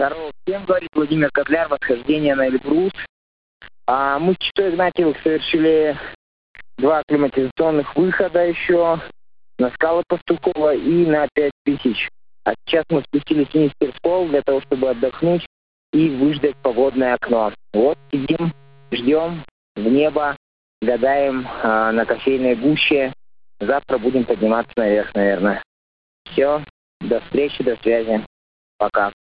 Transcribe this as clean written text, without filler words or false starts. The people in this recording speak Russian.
Здорово всем, говорит Владимир Котляр, восхождение на Эльбрус. Мы с Читой Игнатьевых совершили 2 акклиматизационных выхода еще на скалы Пастухова и на 5000. А сейчас мы спустились вниз в Перскол для того, чтобы отдохнуть и выждать погодное окно. Вот сидим, ждем в небо, гадаем на кофейной гуще. Завтра будем подниматься наверх, наверное. Все, до встречи, до связи. Пока.